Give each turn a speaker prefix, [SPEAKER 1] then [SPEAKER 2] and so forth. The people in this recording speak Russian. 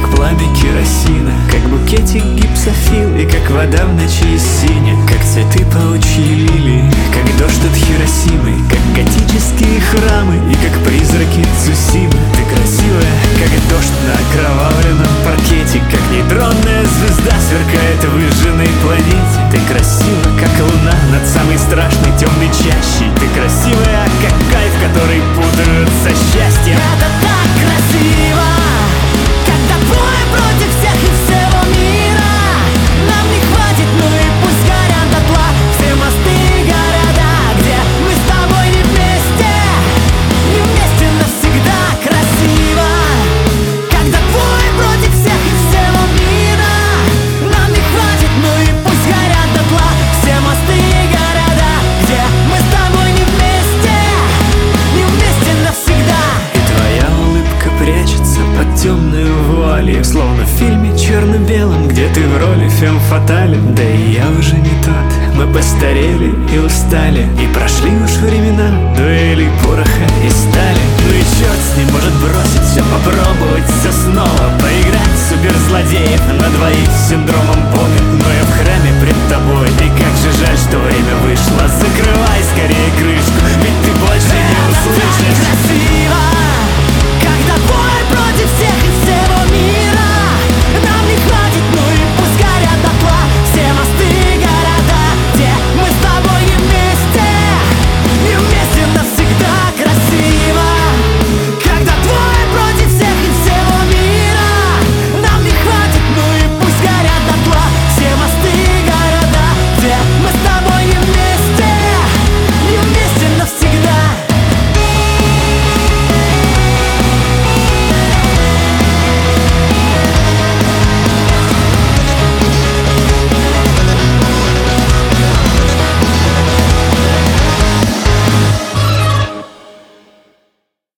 [SPEAKER 1] как пламя керосина, как букетик гипсофил и как вода в ночи синя, как цветы паучьи лилии, как дождь от Хиросимы, как готические храмы и как призраки Цусимы. Ты красивая, как дождь на окровавленном паркете, как нейтронная звезда сверкает в выжженной планете. Ты красива, как луна над самой страшной темной чащей. Ты красивая, как кайф, который путают со счастьем.
[SPEAKER 2] Это так красиво, когда двое против всех и всего мира. Нам не хватит, ну и пусть горят дотла все мосты и города, где мы с тобой не вместе, не вместе навсегда. Красиво, когда двое против всех и всего мира. Нам не хватит, ну и пусть горят дотла все мосты и города, где мы с тобой не вместе, не вместе навсегда.
[SPEAKER 1] И твоя улыбка прячется под темную вуалью, словно в фильме черно-белом, где ты в роли фем фатале. Да и я уже не тот, мы постарели и устали, и прошли уж времена дуэлей пороха и стали. Ну и черт с ним, может бросить все, попробовать все снова.